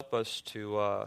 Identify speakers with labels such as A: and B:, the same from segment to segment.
A: help us to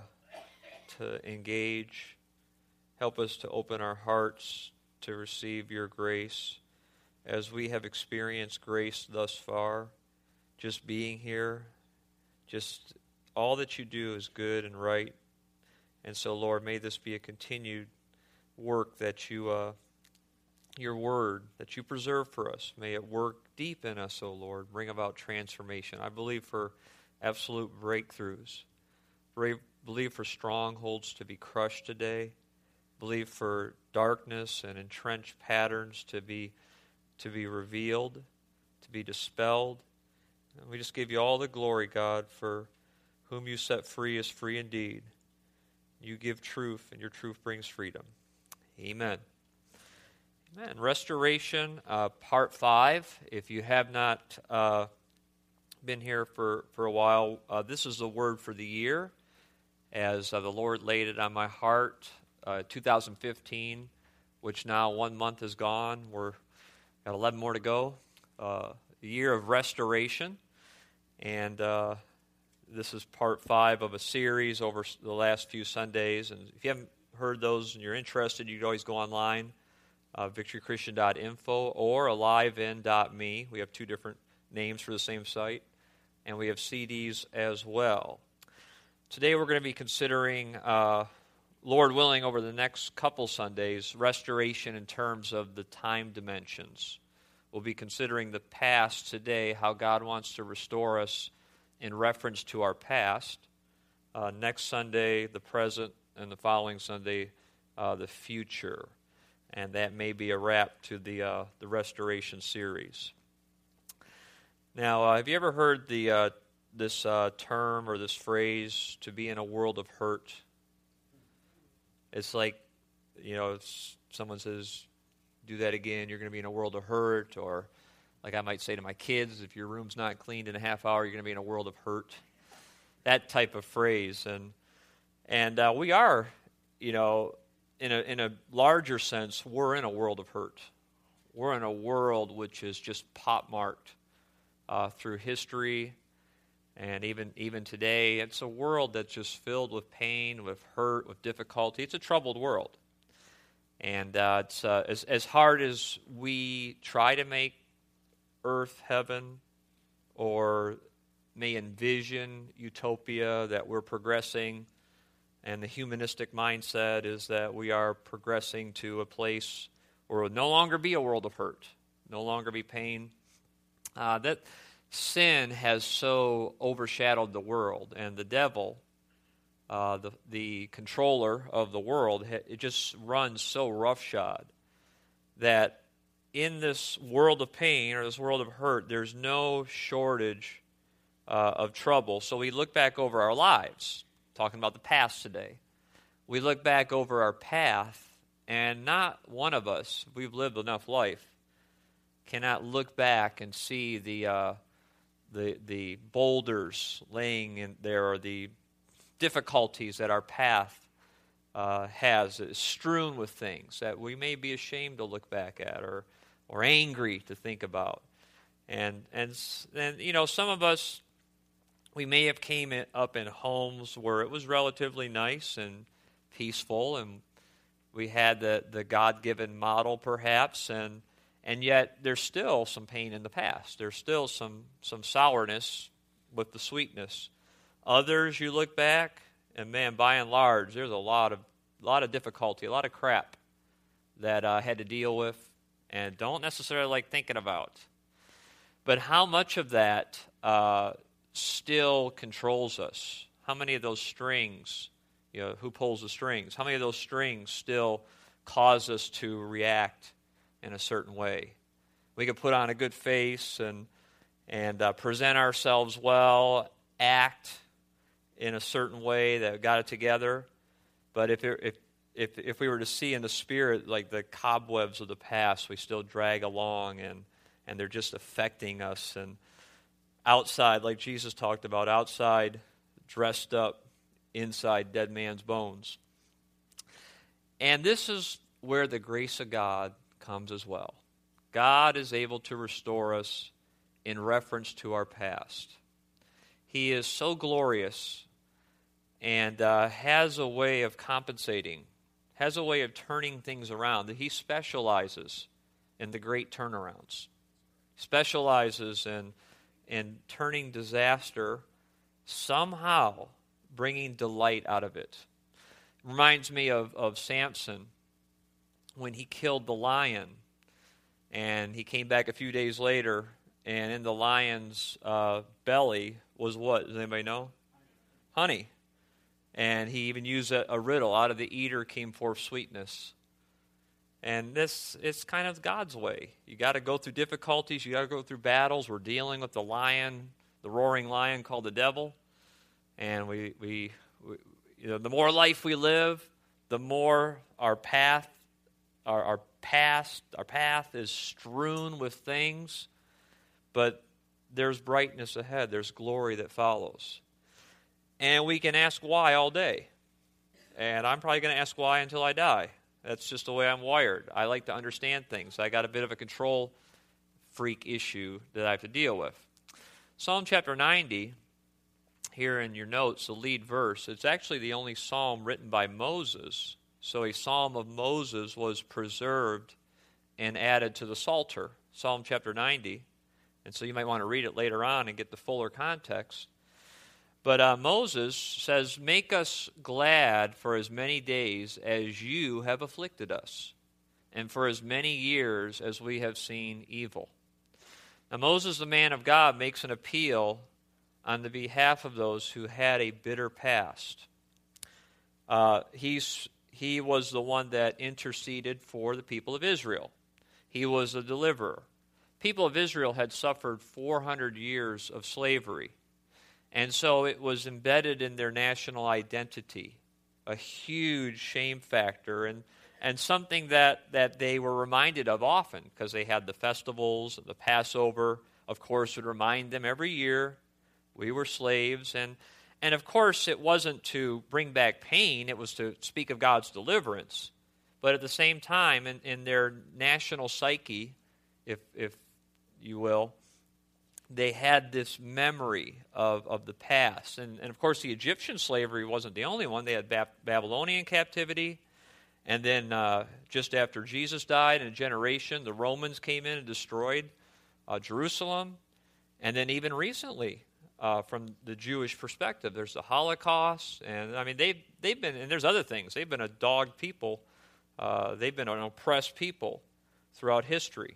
A: engage. Help us to open our hearts to receive your grace as we have experienced grace thus far. Just being here, just all that you do is good and right. And so, Lord, may this be a continued work that you, your word, that you preserve for us. May it work deep in us, O Lord, bring about transformation. I believe for absolute breakthroughs. Believe for strongholds to be crushed today. Believe for darkness and entrenched patterns to be revealed, to be dispelled. And we just give you all the glory, God, for whom you set free is free indeed. You give truth, and your truth brings freedom. Amen. Amen. Restoration, part 5. If you have not been here for a while, this is the word for the year. As the Lord laid it on my heart, 2015, which now 1 month is gone. We're got 11 more to go. The year of restoration. And this is part 5 of a series over the last few Sundays. And if you haven't heard those and you're interested, you can always go online, victorychristian.info or alivin.me. We have 2 different names for the same site. And we have CDs as well. Today we're going to be considering, Lord willing, over the next couple Sundays, restoration in terms of the time dimensions. We'll be considering the past today, how God wants to restore us in reference to our past. Next Sunday, the present, and the following Sunday, the future. And that may be a wrap to the restoration series. Now, have you ever heard this term or this phrase, to be in a world of hurt? It's like, someone says, do that again, you're going to be in a world of hurt. Or like I might say to my kids, if your room's not cleaned in a half hour, you're going to be in a world of hurt. That type of phrase. And we are, in a larger sense, we're in a world of hurt. We're in a world which is just pot-marked through history. And even today, it's a world that's just filled with pain, with hurt, with difficulty. It's a troubled world. And it's as hard as we try to make earth heaven or may envision utopia, that we're progressing. And the humanistic mindset is that we are progressing to a place where it will no longer be a world of hurt, no longer be pain. That sin has so overshadowed the world, and the devil, the controller of the world, it just runs so roughshod that in this world of pain or this world of hurt, there's no shortage of trouble. So we look back over our lives, talking about the past today. We look back over our path, and not one of us, if we've lived enough life, cannot look back and see the boulders laying in there, or the difficulties that our path has, is strewn with things that we may be ashamed to look back at, or angry to think about. And some of us, we may have came up in homes where it was relatively nice and peaceful, and we had the God-given model perhaps, and yet there's still some pain in the past. There's still some sourness with the sweetness. Others, you look back, and man, by and large, there's a lot of difficulty, a lot of crap that I had to deal with and don't necessarily like thinking about. But how much of that still controls us? How many of those strings, who pulls the strings? How many of those strings still cause us to react in a certain way? We could put on a good face and present ourselves well, act in a certain way that got it together. But if we were to see in the spirit, like the cobwebs of the past, we still drag along, and they're just affecting us. And outside, like Jesus talked about, outside dressed up, inside dead man's bones. And this is where the grace of God comes as well. God is able to restore us in reference to our past. He is so glorious and has a way of compensating, has a way of turning things around. That He specializes in the great turnarounds, specializes in turning disaster, somehow bringing delight out of it. Reminds me of Samson when he killed the lion, and he came back a few days later, and in the lion's belly was what? Does anybody know? Honey. And he even used a riddle. Out of the eater came forth sweetness. And this is kind of God's way. You got to go through difficulties. You got to go through battles. We're dealing with the lion, the roaring lion called the devil. And we the more life we live, the more our path is strewn with things. But there's brightness ahead. There's glory that follows. And we can ask why all day. And I'm probably going to ask why until I die. That's just the way I'm wired. I like to understand things. I got a bit of a control freak issue that I have to deal with. Psalm chapter 90, here in your notes, the lead verse, it's actually the only psalm written by Moses. So a psalm of Moses was preserved and added to the Psalter, Psalm chapter 90. And so you might want to read it later on and get the fuller context. But Moses says, "Make us glad for as many days as you have afflicted us, and for as many years as we have seen evil." Now Moses, the man of God, makes an appeal on the behalf of those who had a bitter past. He was the one that interceded for the people of Israel. He was a deliverer. People of Israel had suffered 400 years of slavery. And so it was embedded in their national identity, a huge shame factor, and something that they were reminded of often, because they had the festivals, the Passover, of course, would remind them every year we were slaves. And of course, it wasn't to bring back pain, it was to speak of God's deliverance. But at the same time, in their national psyche, if you will, they had this memory of the past. And of course, the Egyptian slavery wasn't the only one. They had Babylonian captivity. And then just after Jesus died, in a generation, the Romans came in and destroyed Jerusalem. And then even recently, from the Jewish perspective, there's the Holocaust. And I mean, they've been, and there's other things. They've been a dogged people. They've been an oppressed people throughout history.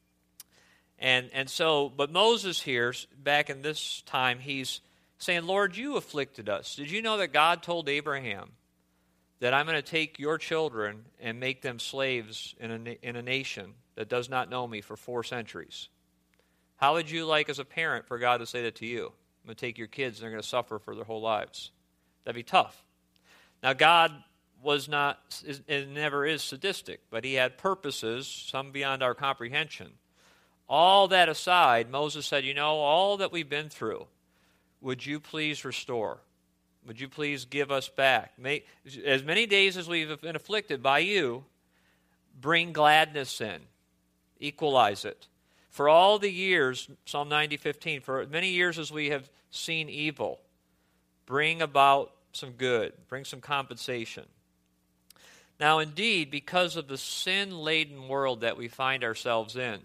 A: And so, but Moses here, back in this time, he's saying, "Lord, you afflicted us. Did you know that God told Abraham that I'm going to take your children and make them slaves in a nation that does not know me for 4 centuries? How would you like as a parent for God to say that to you? I'm going to take your kids and they're going to suffer for their whole lives." That'd be tough. Now, God was not, and never is sadistic, but he had purposes, some beyond our comprehension. All that aside, Moses said, all that we've been through, would you please restore? Would you please give us back? As many days as we've been afflicted by you, bring gladness in. Equalize it. For all the years, Psalm 90:15, for as many years as we have seen evil, bring about some good. Bring some compensation. Now, indeed, because of the sin-laden world that we find ourselves in,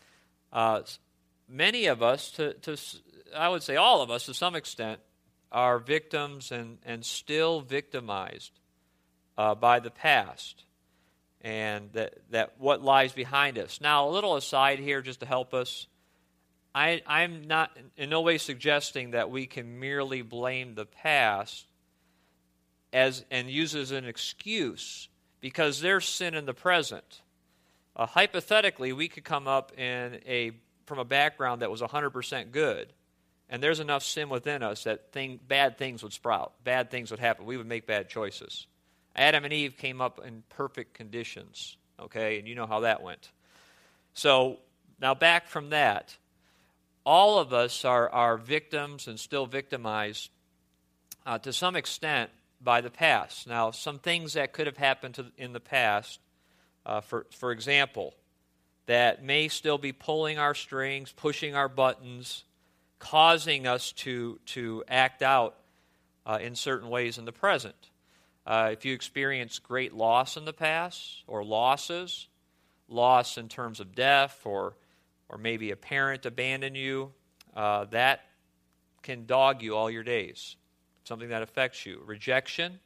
A: many of us, I would say all of us to some extent, are victims and still victimized by the past and that what lies behind us. Now, a little aside here just to help us, I'm not in no way suggesting that we can merely blame the past and use it as an excuse because there's sin in the present. Hypothetically, we could come up from a background that was 100% good, and there's enough sin within us that bad things would sprout, bad things would happen. We would make bad choices. Adam and Eve came up in perfect conditions, okay, and you know how that went. So now back from that, all of us are victims and still victimized to some extent by the past. Now, some things that could have happened in the past, for example, that may still be pulling our strings, pushing our buttons, causing us to act out. in certain ways in the present. If you experience great loss in the past, or losses, loss in terms of death, or maybe a parent abandoned you, that can dog you all your days. Something that affects you. Rejection,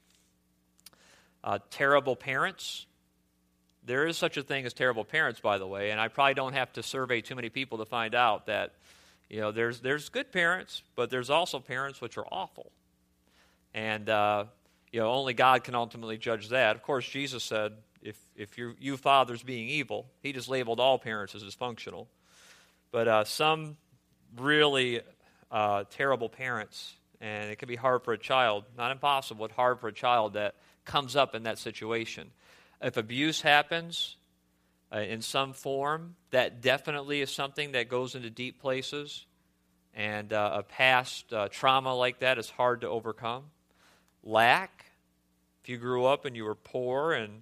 A: terrible parents. There is such a thing as terrible parents, by the way, and I probably don't have to survey too many people to find out that, there's good parents, but there's also parents which are awful. And, only God can ultimately judge that. Of course, Jesus said, if you fathers being evil, he just labeled all parents as dysfunctional. But some really terrible parents, and it can be hard for a child, not impossible, but hard for a child that comes up in that situation. If abuse happens in some form, that definitely is something that goes into deep places, and a past trauma like that is hard to overcome. Lack, if you grew up and you were poor and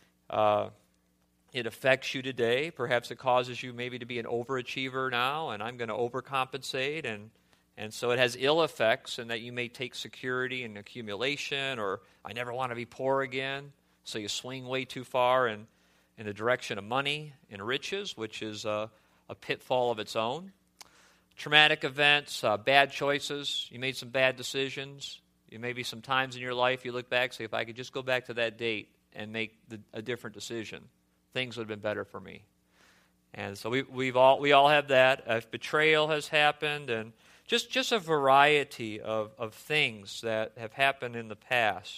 A: it affects you today, perhaps it causes you maybe to be an overachiever now, and I'm going to overcompensate, and so it has ill effects in that you may take security in accumulation, or I never want to be poor again, so you swing way too far in the direction of money and riches, which is a pitfall of its own. Traumatic events, bad choices, you made some bad decisions. You maybe some times in your life you look back and say, if I could just go back to that date and make a different decision, things would have been better for me. And so we all have that. If betrayal has happened, and just a variety of things that have happened in the past,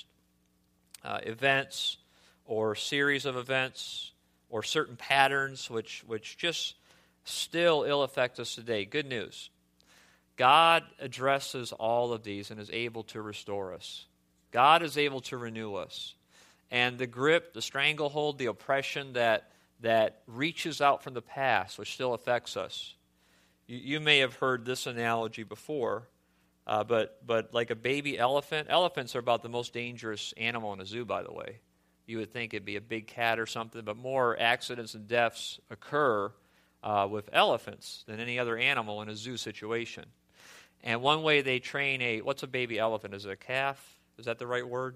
A: events or series of events or certain patterns which just still ill affect us today. Good news. God addresses all of these and is able to restore us. God is able to renew us. And the grip, the stranglehold, the oppression that reaches out from the past, which still affects us. You may have heard this analogy before, but like a baby elephant, elephants are about the most dangerous animal in a zoo, by the way. You would think it'd be a big cat or something, but more accidents and deaths occur with elephants than any other animal in a zoo situation. And one way they train what's a baby elephant? Is it a calf? Is that the right word?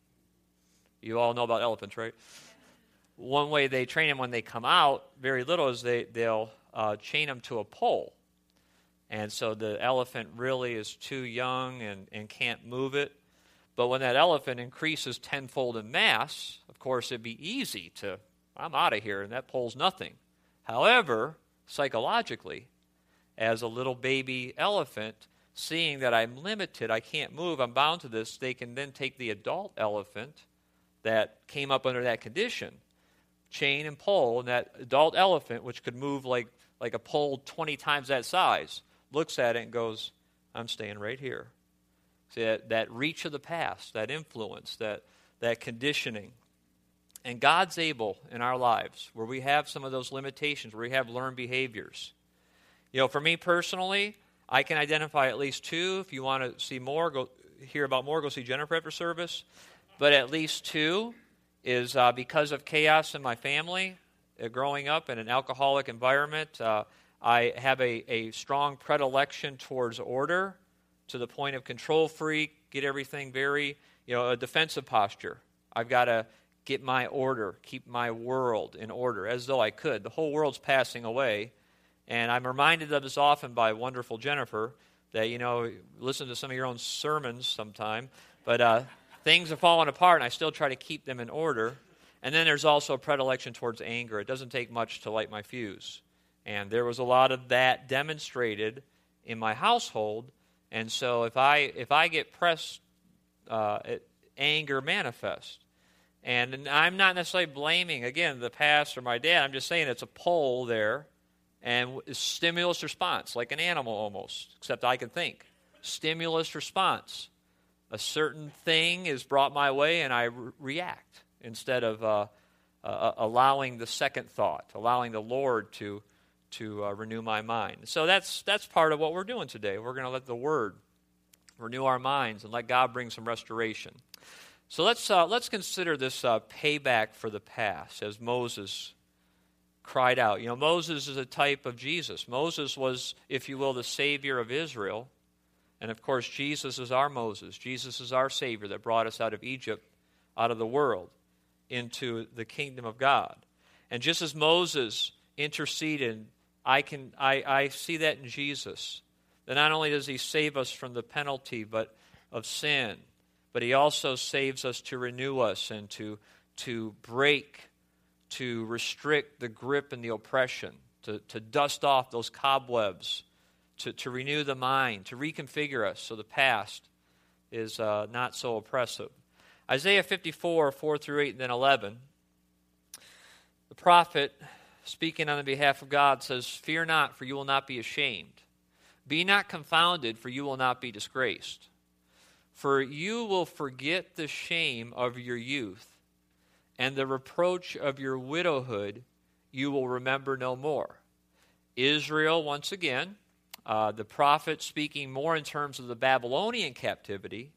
A: You all know about elephants, right? One way they train them when they come out, very little, is they'll chain them to a pole. And so the elephant really is too young and can't move it. But when that elephant increases tenfold in mass, of course, it'd be easy I'm out of here, and that pole's nothing. However, psychologically, as a little baby elephant, seeing that I'm limited, I can't move, I'm bound to this, they can then take the adult elephant that came up under that condition, chain and pole, and that adult elephant, which could move like a pole 20 times that size, looks at it and goes, I'm staying right here. See, that reach of the past, that influence, that conditioning. And God's able in our lives, where we have some of those limitations, where we have learned behaviors. For me personally, I can identify at least two. If you want to see more, hear about more, go see Jennifer after service. But at least two is because of chaos in my family, growing up in an alcoholic environment. I have a strong predilection towards order, to the point of control freak, get everything very, a defensive posture. I've got to get my order, keep my world in order, as though I could. The whole world's passing away. And I'm reminded of this often by wonderful Jennifer, that, listen to some of your own sermons sometime, but things are falling apart, and I still try to keep them in order. And then there's also a predilection towards anger. It doesn't take much to light my fuse. And there was a lot of that demonstrated in my household. And so if I get pressed, anger manifests. And I'm not necessarily blaming, again, the past or my dad. I'm just saying it's a pull there. And stimulus response, like an animal almost, except I can think. Stimulus response. A certain thing is brought my way, and I react instead of allowing the second thought, allowing the Lord to renew my mind. So that's part of what we're doing today. We're going to let the Word renew our minds and let God bring some restoration. So let's consider this payback for the past, as Moses cried out. Moses is a type of Jesus. Moses was, if you will, the Savior of Israel. And of course, Jesus is our Moses. Jesus is our Savior that brought us out of Egypt, out of the world, into the kingdom of God. And just as Moses interceded, I see that in Jesus. That not only does he save us from the penalty of sin, but he also saves us to renew us and to break, to restrict the grip and the oppression, to dust off those cobwebs, to renew the mind, to reconfigure us so the past is not so oppressive. Isaiah 54, 4 through 8, and then 11. The prophet, speaking on the behalf of God, says, "Fear not, for you will not be ashamed. Be not confounded, for you will not be disgraced. For you will forget the shame of your youth, and the reproach of your widowhood you will remember no more." Israel, once again, the prophet speaking more in terms of the Babylonian captivity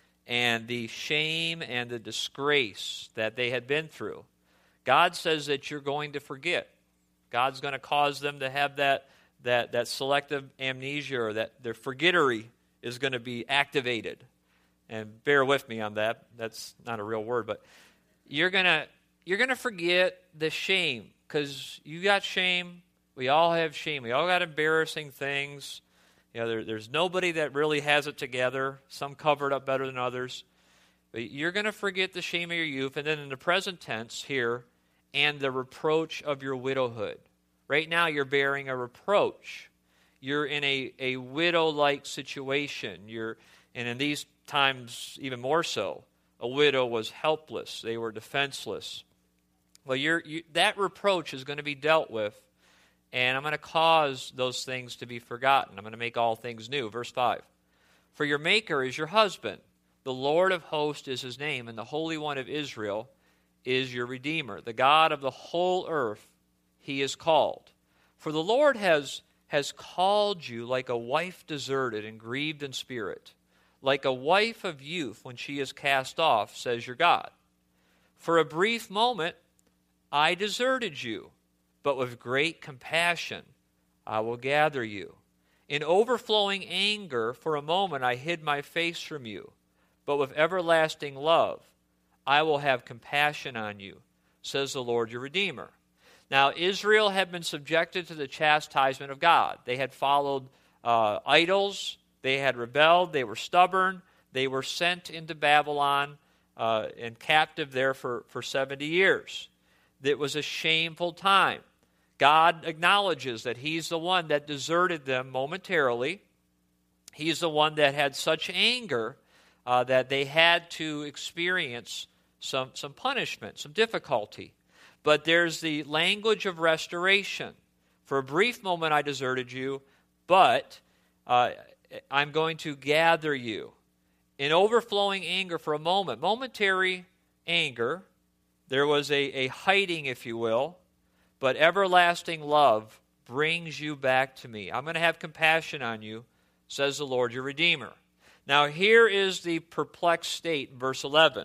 A: and the shame and the disgrace that they had been through. God says that you're going to forget. God's going to cause them to have that selective amnesia, or that their forgettery is going to be activated. And bear with me on that. That's not a real word, but you're gonna forget the shame, because you got shame. We all have shame. We all got embarrassing things. You know, there's nobody that really has it together. Some cover it up better than others. But you're going to forget the shame of your youth. And then in the present tense here, and the reproach of your widowhood. Right now you're bearing a reproach. You're in a widow-like situation. And in these times even more so, a widow was helpless. They were defenseless. Well, that reproach is going to be dealt with, and I'm going to cause those things to be forgotten. I'm going to make all things new. Verse 5. For your Maker is your husband. The Lord of hosts is his name, and the Holy One of Israel is your Redeemer. The God of the whole earth he is called. For the Lord has called you like a wife deserted and grieved in spirit, like a wife of youth when she is cast off, says your God. For a brief moment I deserted you, but with great compassion I will gather you. In overflowing anger for a moment I hid my face from you, but with everlasting love I will have compassion on you, says the Lord your Redeemer. Now Israel had been subjected to the chastisement of God. They had followed idols. They had rebelled. They were stubborn. They were sent into Babylon and captive there for 70 years. It was a shameful time. God acknowledges that he's the one that deserted them momentarily. He's the one that had such anger that they had to experience some punishment, some difficulty. But there's the language of restoration. For a brief moment I deserted you, but I'm going to gather you. In overflowing anger for a moment, momentary anger, there was a hiding, if you will, but everlasting love brings you back to me. I'm going to have compassion on you, says the Lord your Redeemer. Now here is the perplexed state in verse 11.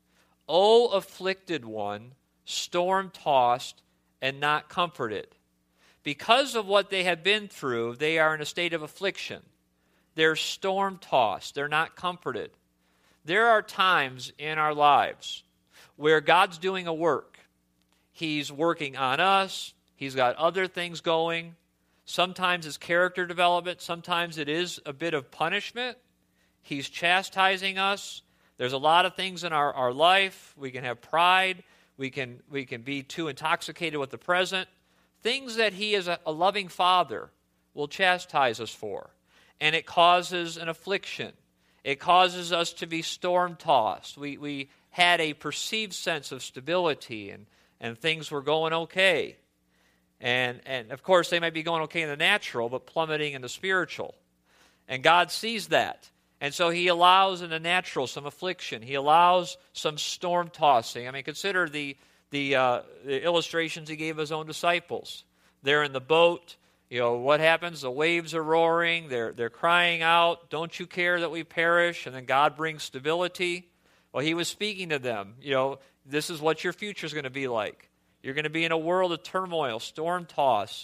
A: O afflicted one, storm-tossed and not comforted. Because of what they have been through, they are in a state of affliction. They're storm-tossed. They're not comforted. There are times in our lives where God's doing a work. He's working on us. He's got other things going. Sometimes it's character development. Sometimes it is a bit of punishment. He's chastising us. There's a lot of things in our life. We can have pride. We can be too intoxicated with the present. Things that he, as a loving father, will chastise us for. And it causes an affliction. It causes us to be storm-tossed. We had a perceived sense of stability and things were going okay. And of course, they might be going okay in the natural, but plummeting in the spiritual. And God sees that. And so he allows in the natural some affliction. He allows some storm tossing. I mean, consider the illustrations he gave his own disciples. They're in the boat. You know, what happens? The waves are roaring. They're crying out, "Don't you care that we perish?" And then God brings stability. Well, he was speaking to them. You know, this is what your future is going to be like. You're going to be in a world of turmoil, storm tossed.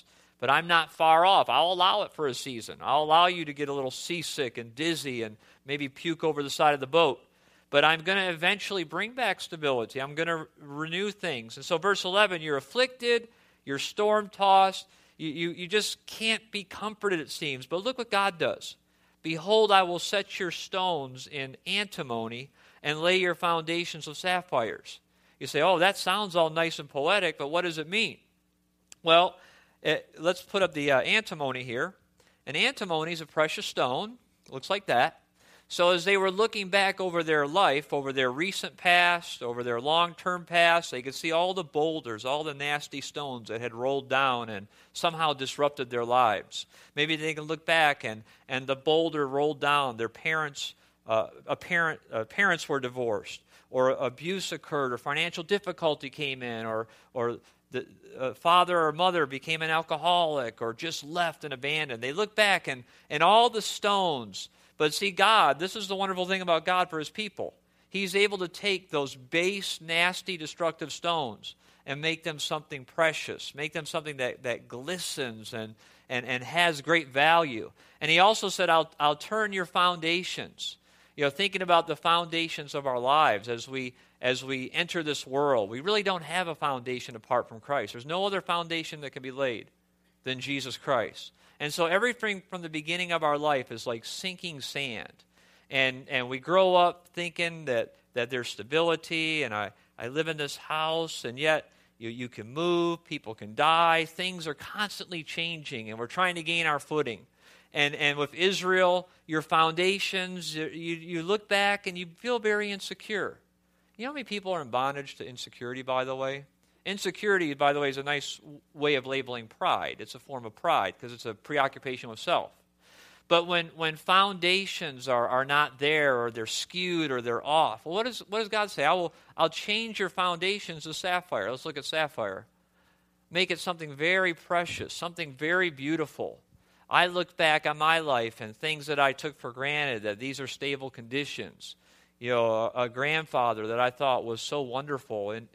A: but I'm not far off. I'll allow it for a season. I'll allow you to get a little seasick and dizzy and maybe puke over the side of the boat. But I'm going to eventually bring back stability. I'm going to renew things. And so verse 11, you're afflicted, you're storm-tossed, you just can't be comforted, it seems. But look what God does. Behold, I will set your stones in antimony and lay your foundations of sapphires. You say, oh, that sounds all nice and poetic, but what does it mean? Well, let's put up the antimony here. An antimony is a precious stone. It looks like that. So as they were looking back over their life, over their recent past, over their long-term past, they could see all the boulders, all the nasty stones that had rolled down and somehow disrupted their lives. Maybe they can look back and the boulder rolled down. Their parents were divorced, or abuse occurred, or financial difficulty came in, or the father or mother became an alcoholic, or just left and abandoned. They look back and all the stones. But see, God, this is the wonderful thing about God for his people. He's able to take those base, nasty, destructive stones and make them something precious, make them something that glistens and has great value. And he also said, I'll turn your foundations. Thinking about the foundations of our lives as we enter this world, we really don't have a foundation apart from Christ. There's no other foundation that can be laid than Jesus Christ. And so everything from the beginning of our life is like sinking sand. And we grow up thinking that there's stability, and I live in this house, and yet you can move, people can die, things are constantly changing, and we're trying to gain our footing. And with Israel, your foundations, you look back and you feel very insecure. You know how many people are in bondage to insecurity, by the way? Insecurity, by the way, is a nice way of labeling pride. It's a form of pride because it's a preoccupation with self. But when foundations are not there, or they're skewed, or they're off, well, what does God say? I'll change your foundations to sapphire. Let's look at sapphire. Make it something very precious, something very beautiful. I look back on my life and things that I took for granted, that these are stable conditions. A grandfather that I thought was so wonderful and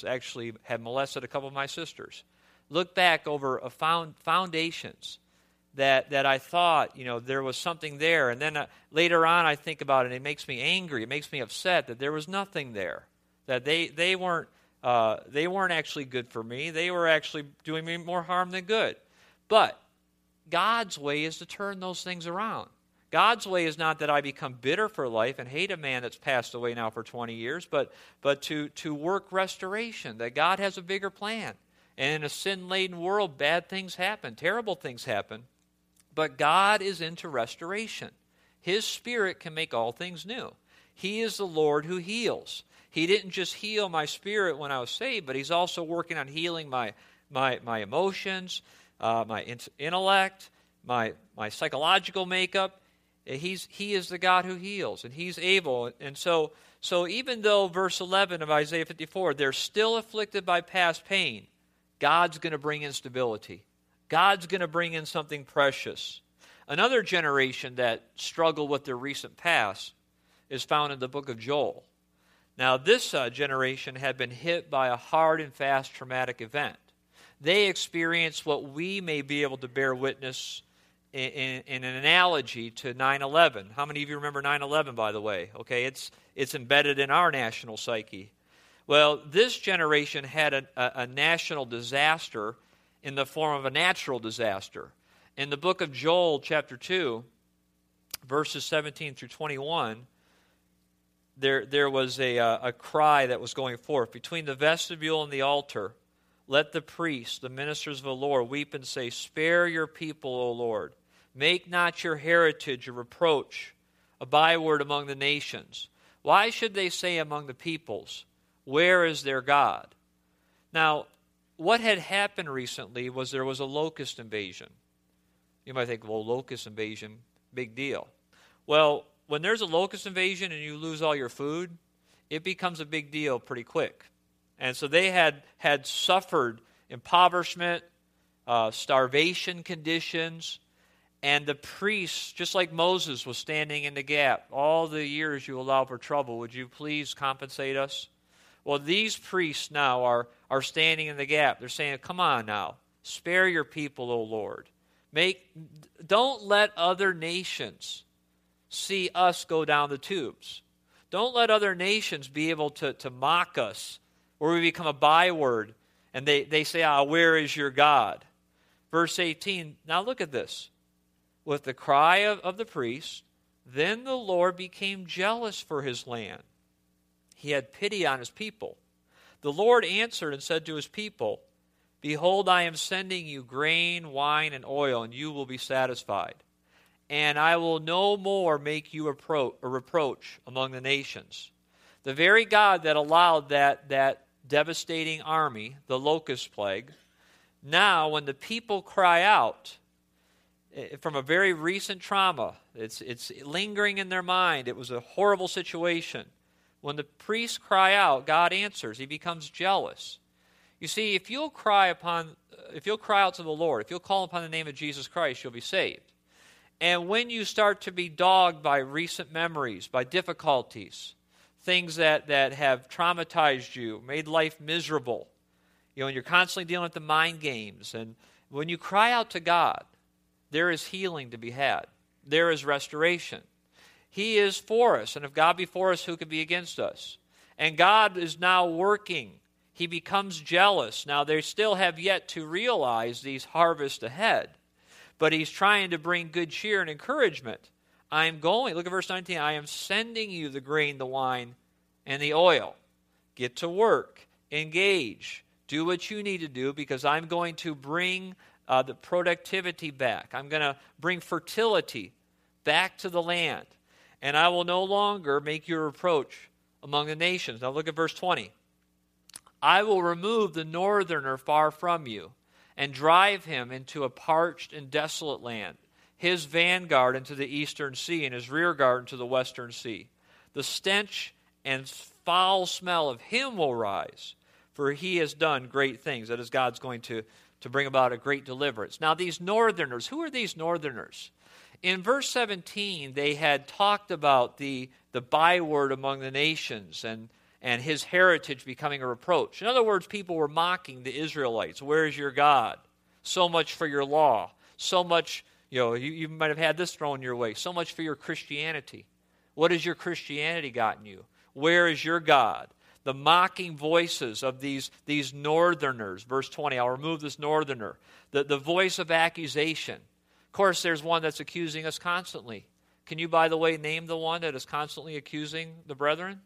A: had molested a couple of my sisters. Look back over foundations that I thought, there was something there. And then later on I think about it, and it makes me angry. It makes me upset that there was nothing there. That they weren't actually good for me. They were actually doing me more harm than good. But God's way is to turn those things around. God's way is not that I become bitter for life and hate a man that's passed away now for 20 years, but to work restoration, that God has a bigger plan. And in a sin-laden world, bad things happen, terrible things happen, but God is into restoration. His Spirit can make all things new. He is the Lord who heals. He didn't just heal my spirit when I was saved, but he's also working on healing my emotions, my intellect, my psychological makeup. He is the God who heals, and he's able. And so even though verse 11 of Isaiah 54, they're still afflicted by past pain, God's going to bring in stability. God's going to bring in something precious. Another generation that struggled with their recent past is found in the book of Joel. Now, this generation had been hit by a hard and fast traumatic event. They experienced what we may be able to bear witness in an analogy to 9/11. How many of you remember 9/11, by the way? Okay, it's embedded in our national psyche. Well, this generation had a national disaster in the form of a natural disaster. In the book of Joel, chapter 2, verses 17 through 21, there was a cry that was going forth. Between the vestibule and the altar, let the priests, the ministers of the Lord, weep and say, spare your people, O Lord. Make not your heritage a reproach, a byword among the nations. Why should they say among the peoples, where is their God? Now, what had happened recently was there was a locust invasion. You might think, well, locust invasion, big deal. Well, when there's a locust invasion and you lose all your food, it becomes a big deal pretty quick. And so they had suffered impoverishment, starvation conditions, and the priests, just like Moses was standing in the gap, all the years you allow for trouble, would you please compensate us? Well, these priests now are standing in the gap. They're saying, come on now. Spare your people, O Lord. Don't let other nations see us go down the tubes. Don't let other nations be able to mock us, or we become a byword, and they say, where is your God? Verse 18, now look at this. With the cry of the priest, then the Lord became jealous for his land. He had pity on his people. The Lord answered and said to his people, behold, I am sending you grain, wine, and oil, and you will be satisfied. And I will no more make you a reproach among the nations. The very God that allowed that devastating army, the locust plague, now when the people cry out from a very recent trauma, it's lingering in their mind. It was a horrible situation. When the priests cry out, God answers. He becomes jealous. You see, if you'll cry out to the Lord, if you'll call upon the name of Jesus Christ, you'll be saved. And when you start to be dogged by recent memories, by difficulties, things that have traumatized you, made life miserable, and you're constantly dealing with the mind games, and when you cry out to God, there is healing to be had. There is restoration. He is for us, and if God be for us, who could be against us? And God is now working. He becomes jealous. Now, they still have yet to realize these harvests ahead, but he's trying to bring good cheer and encouragement. Look at verse 19, I am sending you the grain, the wine, and the oil. Get to work. Engage. Do what you need to do, because I'm going to bring the productivity back. I'm going to bring fertility back to the land. And I will no longer make you a reproach among the nations. Now look at verse 20. I will remove the northerner far from you, and drive him into a parched and desolate land, his vanguard into the eastern sea, and his rearguard into the western sea. The stench and foul smell of him will rise, for he has done great things. That is, God's going to bring about a great deliverance. Now these northerners, who are these northerners? In verse 17, they had talked about the byword among the nations and his heritage becoming a reproach. In other words, people were mocking the Israelites. Where is your God? So much for your law. So much, you might have had this thrown your way. So much for your Christianity. What has your Christianity gotten you? Where is your God? The mocking voices of these northerners. Verse 20, I'll remove this northerner. The voice of accusation. Of course, there's one that's accusing us constantly. Can you, by the way, name the one that is constantly accusing the brethren?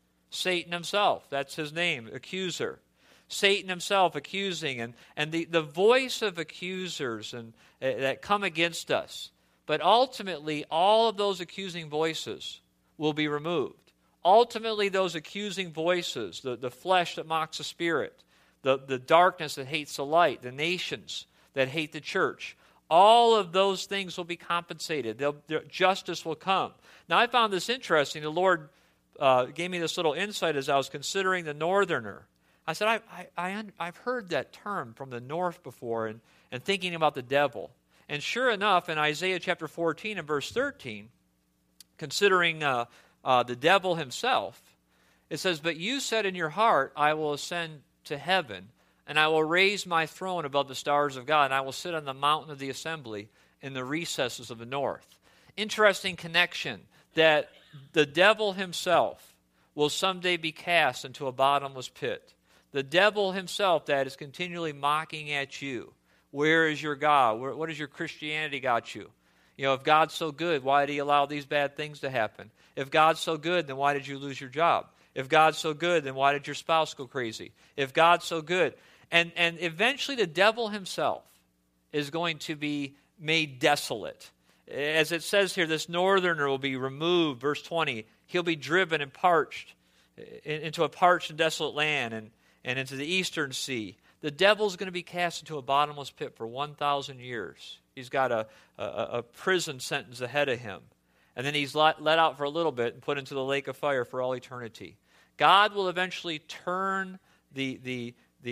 A: Satan himself. That's his name, accuser. Satan himself accusing, and the voice of accusers that come against us. But ultimately, all of those accusing voices will be removed. Ultimately, those accusing voices, the flesh that mocks the spirit, the darkness that hates the light, the nations that hate the church, all of those things will be compensated. Justice will come. Now, I found this interesting. The Lord gave me this little insight as I was considering the northerner. I said, I've heard that term from the north before and thinking about the devil. And sure enough, in Isaiah chapter 14 and verse 13, considering the devil himself, it says, but you said in your heart, I will ascend to heaven, and I will raise my throne above the stars of God, and I will sit on the mountain of the assembly in the recesses of the north. Interesting connection that the devil himself will someday be cast into a bottomless pit. The devil himself that is continually mocking at you. Where is your God? What has your Christianity got you? If God's so good, why did he allow these bad things to happen? If God's so good, then why did you lose your job? If God's so good, then why did your spouse go crazy? If God's so good. And eventually the devil himself is going to be made desolate. As it says here, this northerner will be removed, verse 20. He'll be driven and parched into a parched and desolate land and into the eastern sea. The devil's going to be cast into a bottomless pit for 1,000 years. He's got a prison sentence ahead of him. And then he's let out for a little bit and put into the lake of fire for all eternity. God will eventually turn the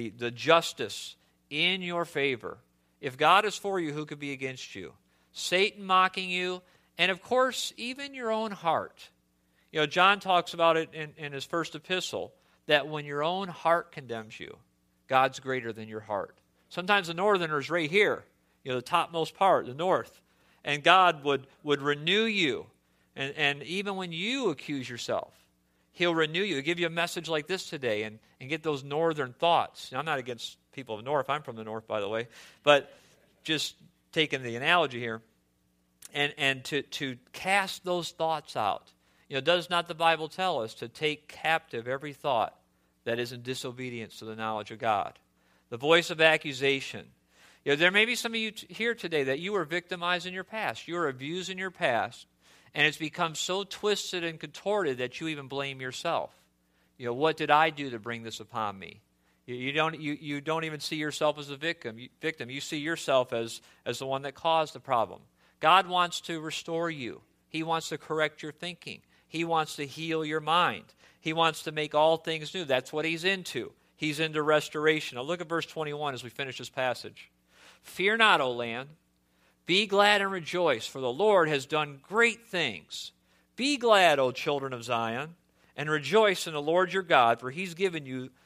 A: justice in your favor. If God is for you, who could be against you? Satan mocking you, and of course, even your own heart. John talks about it in his first epistle, that when your own heart condemns you, God's greater than your heart. Sometimes the northerners right here, the topmost part, the north. And God would renew you. And even when you accuse yourself, He'll renew you. He'll give you a message like this today and get those northern thoughts. Now, I'm not against people of the north. I'm from the north, by the way. But just taking the analogy here. And to cast those thoughts out. Does not the Bible tell us to take captive every thought that is in disobedience to the knowledge of God? The voice of accusation. There may be some of you here today that you were victimized in your past. You were abused in your past, and it's become so twisted and contorted that you even blame yourself. What did I do to bring this upon me? You don't even see yourself as a victim. You see yourself as the one that caused the problem. God wants to restore you. He wants to correct your thinking. He wants to heal your mind. He wants to make all things new. That's what He's into. He's into restoration. Now look at verse 21 as we finish this passage. Fear not, O land. Be glad and rejoice, for the Lord has done great things. Be glad, O children of Zion, and rejoice in the Lord your God, for He's given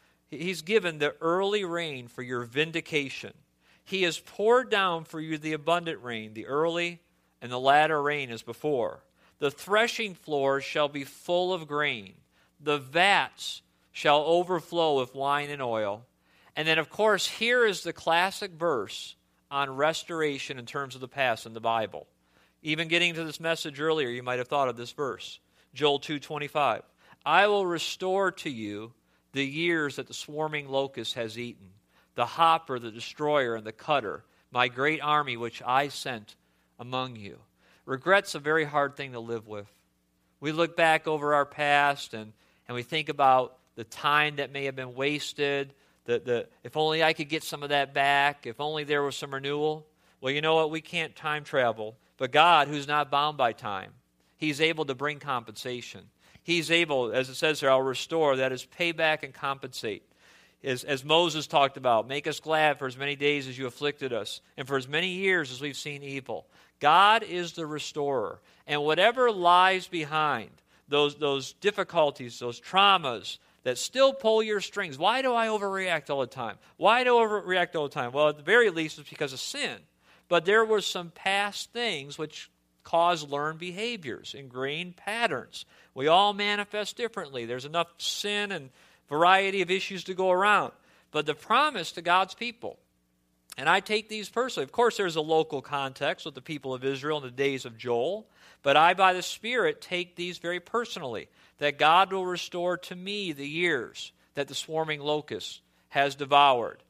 A: the early rain for your vindication. He has poured down for you the abundant rain, the early and the latter rain as before. The threshing floors shall be full of grain. The vats shall overflow with wine and oil. And then, of course, here is the classic verse on restoration in terms of the past in the Bible. Even getting to this message earlier, you might have thought of this verse. Joel 2:25. I will restore to you the years that the swarming locust has eaten, the hopper, the destroyer, and the cutter, my great army which I sent among you. Regret's a very hard thing to live with. We look back over our past and we think about the time that may have been wasted, if only I could get some of that back, if only there was some renewal. Well, you know what? We can't time travel. But God, who's not bound by time, He's able to bring compensation. He's able, as it says here, I'll restore, that is pay back and compensate. As Moses talked about, make us glad for as many days as you afflicted us, and for as many years as we've seen evil. God is the restorer. And whatever lies behind those difficulties, those traumas that still pull your strings. Why do I overreact all the time? Why do I overreact all the time? Well, at the very least, it's because of sin. But there were some past things which cause learned behaviors, ingrained patterns. We all manifest differently. There's enough sin and variety of issues to go around. But the promise to God's people, and I take these personally. Of course, there's a local context with the people of Israel in the days of Joel, but I, by the Spirit, take these very personally, that God will restore to me the years that the swarming locust has devoured.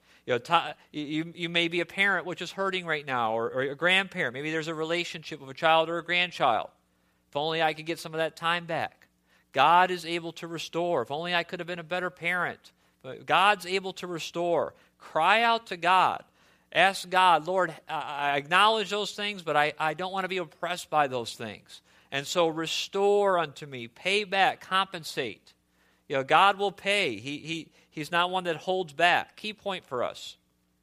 A: You may be a parent which is hurting right now, or a grandparent. Maybe there's a relationship with a child or a grandchild. If only I could get some of that time back. God is able to restore. If only I could have been a better parent. But God's able to restore. Cry out to God. Ask God, Lord, I acknowledge those things, but I don't want to be oppressed by those things. And so restore unto me, pay back, compensate. God will pay. He's not one that holds back. Key point for us.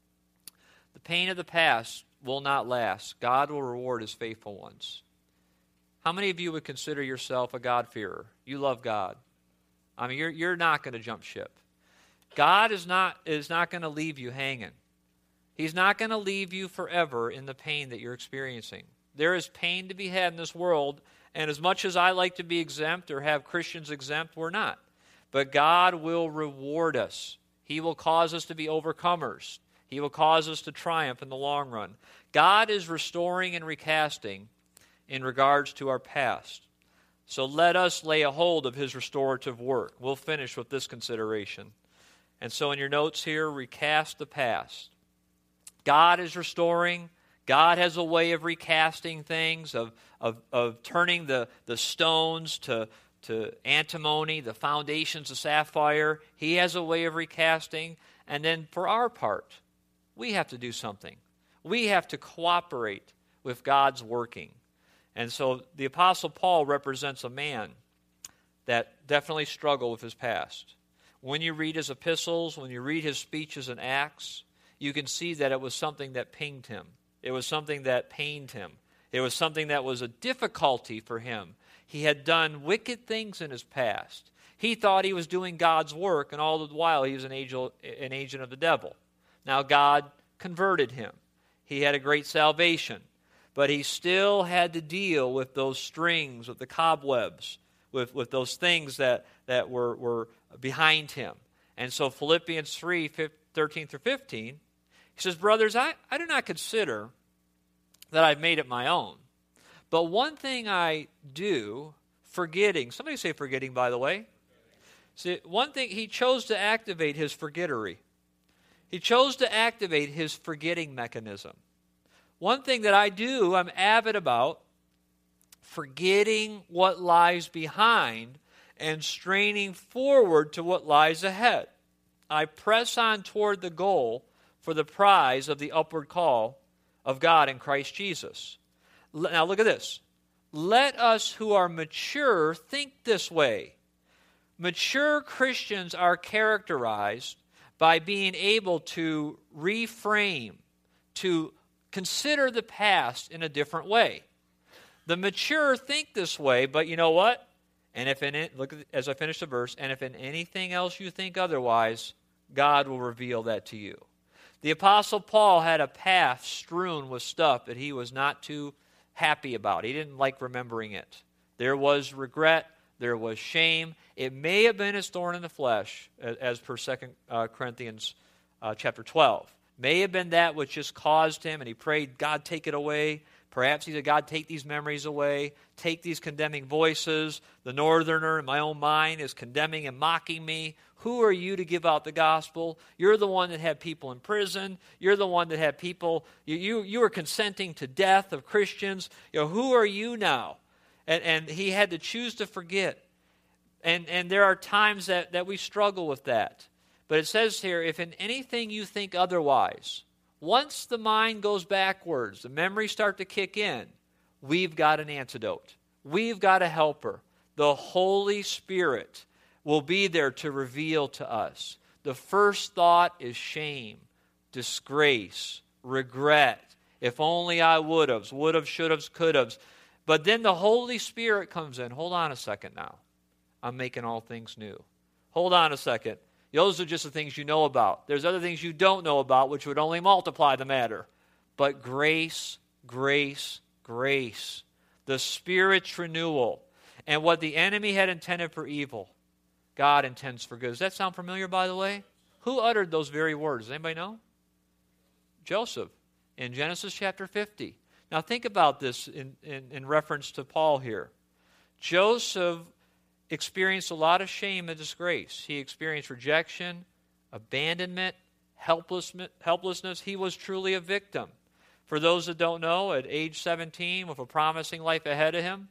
A: The pain of the past will not last. God will reward His faithful ones. How many of you would consider yourself a God-fearer? You love God. I mean, you're not going to jump ship. God is not going to leave you hanging. He's not going to leave you forever in the pain that you're experiencing. There is pain to be had in this world, and as much as I like to be exempt or have Christians exempt, we're not. But God will reward us. He will cause us to be overcomers. He will cause us to triumph in the long run. God is restoring and recasting in regards to our past. So let us lay a hold of His restorative work. We'll finish with this consideration. And so in your notes here, recast the past. God is restoring. God has a way of recasting things, of turning the stones to antimony, the foundations of sapphire. He has a way of recasting. And then for our part, we have to do something. We have to cooperate with God's working. And so the Apostle Paul represents a man that definitely struggled with his past. When you read his epistles, when you read his speeches in Acts, you can see that it was something that pinged him. It was something that pained him. It was something that was a difficulty for him. He had done wicked things in his past. He thought he was doing God's work, and all the while he was an agent of the devil. Now God converted him. He had a great salvation. But he still had to deal with those strings, with the cobwebs, with those things that were behind him. And so Philippians 3, 13 through 15, he says, brothers, I do not consider that I've made it my own. But one thing I do, forgetting. Somebody say forgetting, by the way. See, one thing, he chose to activate his forgettery. He chose to activate his forgetting mechanism. One thing that I do, I'm avid about, forgetting what lies behind and straining forward to what lies ahead. I press on toward the goal for the prize of the upward call of God in Christ Jesus. Now look at this. Let us who are mature think this way. Mature Christians are characterized by being able to reframe, to consider the past in a different way. The mature think this way, but you know what? And if in it, look as I finish the verse, and if in anything else you think otherwise, God will reveal that to you. The Apostle Paul had a path strewn with stuff that he was not too happy about. He didn't like remembering it. There was regret. There was shame. It may have been his thorn in the flesh, as per 2 Corinthians chapter 12. May have been that which just caused him, and he prayed, God, take it away. Perhaps he said, God, take these memories away. Take these condemning voices. The northerner in my own mind is condemning and mocking me. Who are you to give out the gospel? You're the one that had people in prison. You're the one that had people, you were consenting to death of Christians. Who are you now? And he had to choose to forget. And there are times that we struggle with that. But it says here, if in anything you think otherwise, once the mind goes backwards, the memories start to kick in, we've got an antidote. We've got a helper. The Holy Spirit will be there to reveal to us. The first thought is shame, disgrace, regret. If only I would have, should have, could have. But then the Holy Spirit comes in. Hold on a second now. I'm making all things new. Hold on a second. Those are just the things you know about. There's other things you don't know about which would only multiply the matter. But grace, grace, grace. The Spirit's renewal. And what the enemy had intended for evil, God intends for good. Does that sound familiar, by the way? Who uttered those very words? Does anybody know? Joseph in Genesis chapter 50. Now think about this in reference to Paul here. Joseph experienced a lot of shame and disgrace. He experienced rejection, abandonment, helplessness. He was truly a victim. For those that don't know, at age 17, with a promising life ahead of him,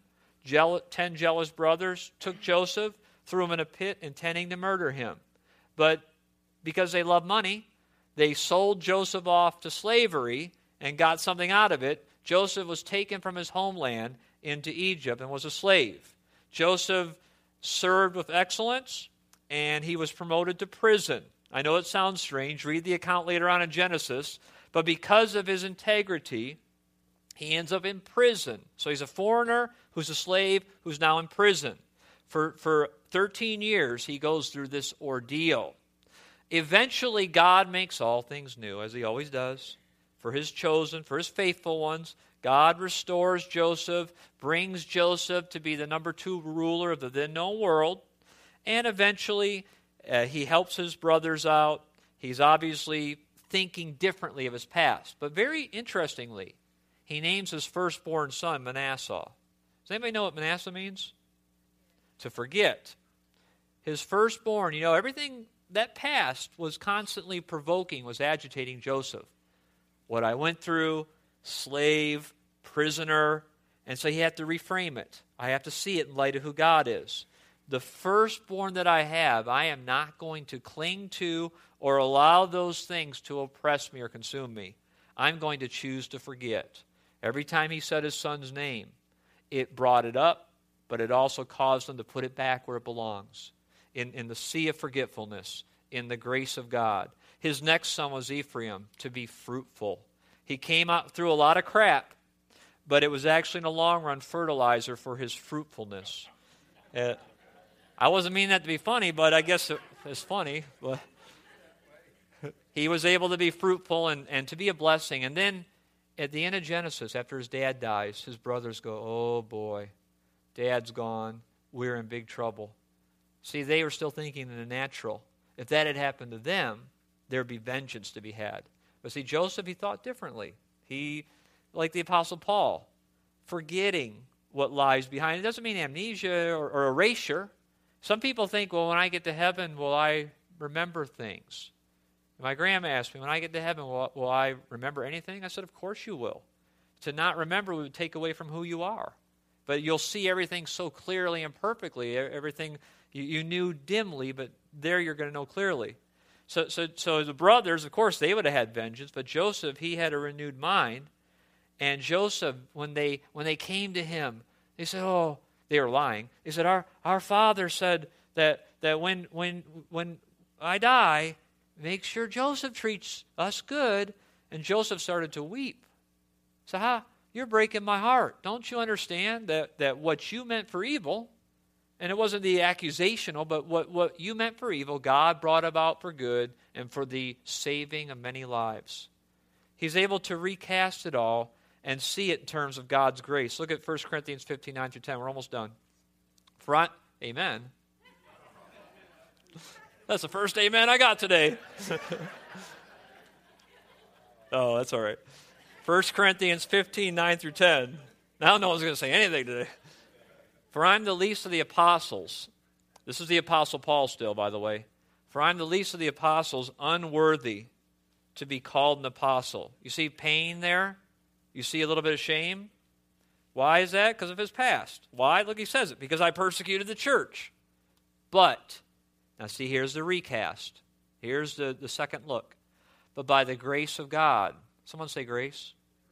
A: 10 jealous brothers took Joseph, threw him in a pit, intending to murder him. But because they loved money, they sold Joseph off to slavery and got something out of it. Joseph was taken from his homeland into Egypt and was a slave. Joseph served with excellence, and he was promoted to prison. I know it sounds strange. Read the account later on in Genesis. But because of his integrity, he ends up in prison. So he's a foreigner who's a slave who's now in prison. For 13 years, he goes through this ordeal. Eventually, God makes all things new, as he always does. For his chosen, for his faithful ones, God restores Joseph, brings Joseph to be the number 2 ruler of the then known world, and eventually he helps his brothers out. He's obviously thinking differently of his past. But very interestingly, he names his firstborn son Manasseh. Does anybody know what Manasseh means? To forget. His firstborn, everything that past was constantly provoking, was agitating Joseph. What I went through, slave, prisoner, and so he had to reframe it. I have to see it in light of who God is. The firstborn that I have, I am not going to cling to or allow those things to oppress me or consume me. I'm going to choose to forget. Every time he said his son's name, it brought it up, but it also caused him to put it back where it belongs, in the sea of forgetfulness, in the grace of God. His next son was Ephraim, to be fruitful. He came out through a lot of crap, but it was actually in the long run fertilizer for his fruitfulness. I wasn't meaning that to be funny, but I guess it's funny. But He was able to be fruitful and to be a blessing. And then at the end of Genesis, after his dad dies, his brothers go, oh boy, Dad's gone. We're in big trouble. See, they were still thinking in the natural. If that had happened to them, there'd be vengeance to be had. But see, Joseph, he thought differently. He, like the Apostle Paul, forgetting what lies behind. It doesn't mean amnesia or erasure. Some people think, well, when I get to heaven, will I remember things? My grandma asked me, when I get to heaven, will I remember anything? I said, of course you will. To not remember would take away from who you are. But you'll see everything so clearly and perfectly. Everything you knew dimly, but there you're going to know clearly. So the brothers, of course, they would have had vengeance, but Joseph, he had a renewed mind. And Joseph, when they came to him, they said, oh, they were lying. They said, our father said that when I die, make sure Joseph treats us good. And Joseph started to weep. So you're breaking my heart. Don't you understand that what you meant for evil, and it wasn't the accusational, but what you meant for evil, God brought about for good and for the saving of many lives. He's able to recast it all and see it in terms of God's grace. Look at 1 Corinthians 15, 9 through 10. We're almost done. Amen. That's the first amen I got today. Oh, that's all right. 1 Corinthians 15, 9 through 10. Now no one's going to say anything today. For I'm the least of the apostles. This is the Apostle Paul still, by the way. For I'm the least of the apostles, unworthy to be called an apostle. You see pain there? You see a little bit of shame? Why is that? Because of his past. Why? Look, he says it. Because I persecuted the church. But, now see, here's the recast. Here's the second look. But by the grace of God. Someone say grace.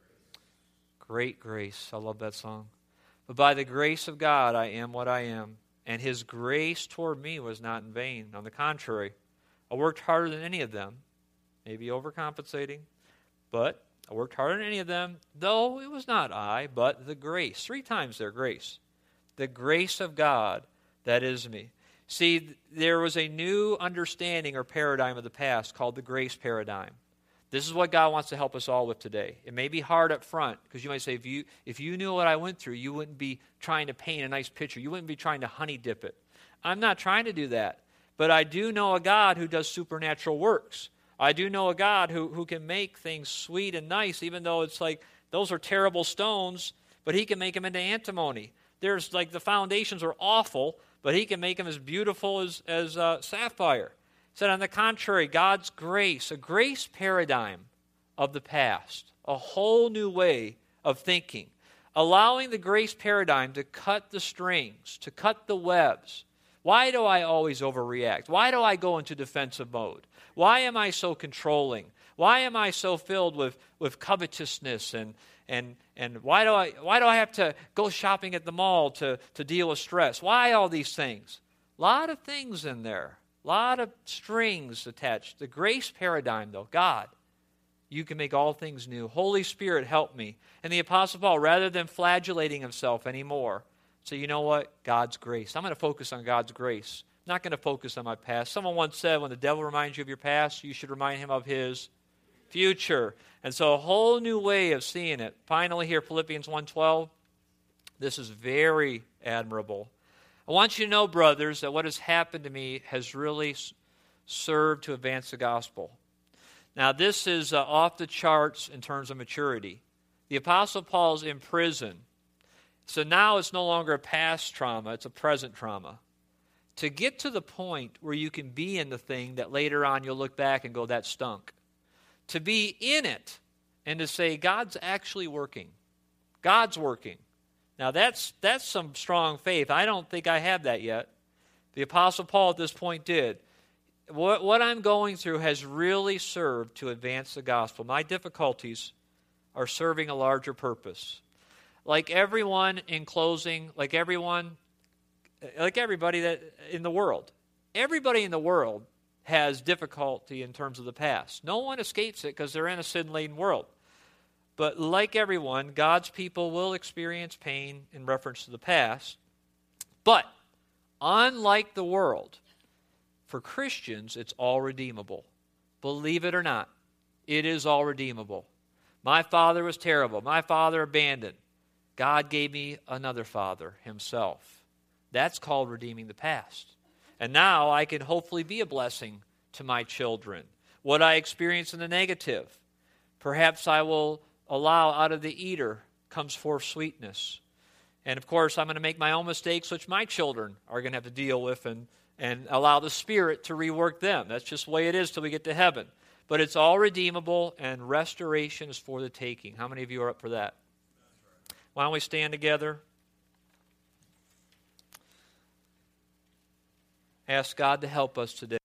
A: Great grace. I love that song. But by the grace of God, I am what I am. And his grace toward me was not in vain. On the contrary, I worked harder than any of them. Maybe overcompensating. But I worked harder than any of them, though it was not I, but the grace. 3 times there, grace. The grace of God that is me. See, there was a new understanding or paradigm of the past called the grace paradigm. This is what God wants to help us all with today. It may be hard up front, because you might say, if you knew what I went through, you wouldn't be trying to paint a nice picture. You wouldn't be trying to honey dip it. I'm not trying to do that. But I do know a God who does supernatural works. I do know a God who can make things sweet and nice, even though it's like those are terrible stones, but he can make them into antimony. There's like the foundations are awful, but he can make them as beautiful as sapphire. Said on the contrary, God's grace, a grace paradigm of the past, a whole new way of thinking, allowing the grace paradigm to cut the strings, to cut the webs. Why do I always overreact? Why do I go into defensive mode? Why am I so controlling? Why am I so filled with covetousness and why do I have to go shopping at the mall to deal with stress? Why all these things? A lot of things in there. A lot of strings attached. The grace paradigm, though, God, you can make all things new. Holy Spirit, help me. And the Apostle Paul, rather than flagellating himself anymore, say, you know what? God's grace. I'm going to focus on God's grace. I'm not going to focus on my past. Someone once said, when the devil reminds you of your past, you should remind him of his future. And so a whole new way of seeing it. Finally here, Philippians 1:12. This is very admirable. I want you to know, brothers, that what has happened to me has really served to advance the gospel. Now, this is off the charts in terms of maturity. The Apostle Paul's in prison. So now it's no longer a past trauma, it's a present trauma. To get to the point where you can be in the thing that later on you'll look back and go, that stunk. To be in it and to say, God's actually working. God's working. Now, that's some strong faith. I don't think I have that yet. The Apostle Paul at this point did. What I'm going through has really served to advance the gospel. My difficulties are serving a larger purpose. Like everyone, in closing, like everybody that in the world. Everybody in the world has difficulty in terms of the past. No one escapes it because they're in a sin-laden world. But like everyone, God's people will experience pain in reference to the past. But unlike the world, for Christians, it's all redeemable. Believe it or not, it is all redeemable. My father was terrible. My father abandoned. God gave me another father, himself. That's called redeeming the past. And now I can hopefully be a blessing to my children. What I experience in the negative, perhaps I will allow out of the eater comes forth sweetness. And of course, I'm going to make my own mistakes, which my children are going to have to deal with and allow the Spirit to rework them. That's just the way it is till we get to heaven. But it's all redeemable, and restoration is for the taking. How many of you are up for that? Why don't we stand together? Ask God to help us today.